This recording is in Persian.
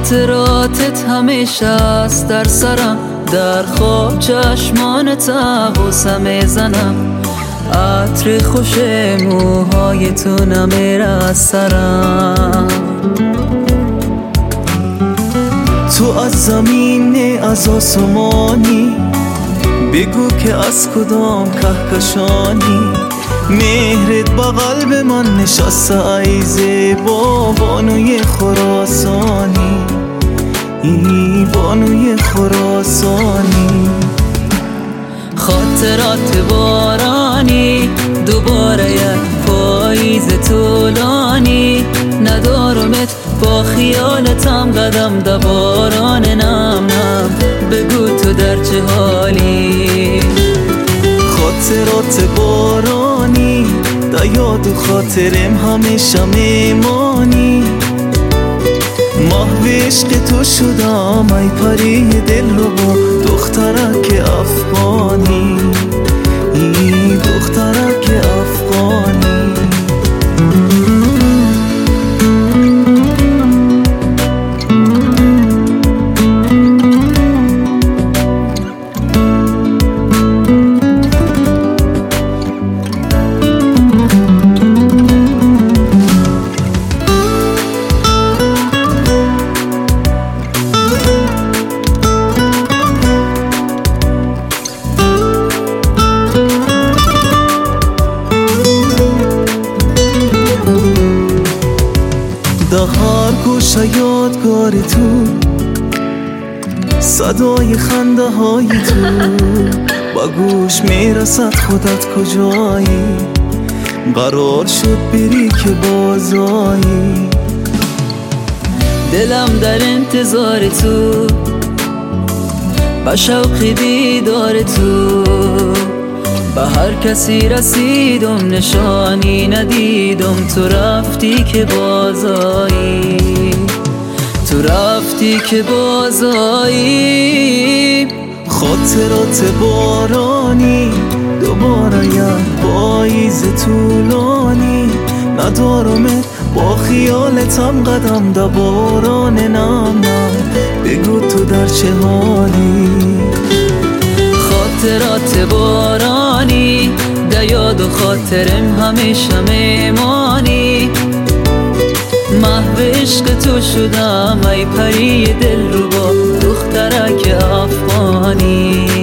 خاطراتت همیشه است در سرم، در خواب چشمانت غوسه زنم، عطر خوش موهای تو نمیره از سرم. تو از زمین از آسمانی، بگو که از کدام کهکشانی، مهرت با قلب من نشسته ای زیبا بانوی خراسانی، ای بانوی خراسانی. خاطرات بارانی دوباره یک پاییز طولانی، ندارمت با خیالتم قدم ده باران نم نم، بگو تو در چه حالی. خاطرات بارانی دا یاد و خاطرم همیشه میمانی، محو عشق تو شدم ای پری دل رو با دخترک افغانی، ای دخترک افغانی. در هر گوشه یادگار تو، صدای خنده های تو با گوش میرسد خودت کجایی، قرار شد بری که بازایی. دلم در انتظار تو، با شوق دیدار تو، به هر کسی رسیدم نشانی ندیدم، تو رفتی که بازایی، تو رفتی که بازایی. خاطرات بارانی دوباره یک پاییز طولانی، ندارمت با خیالتم قدم ده باران نم نم، بگو تو در چه حالی. خاطرات بارانی ده یاد و خاطرم همیشه میمانی، محو عشق تو شدم ای پری دل رو با دخترک افغانی.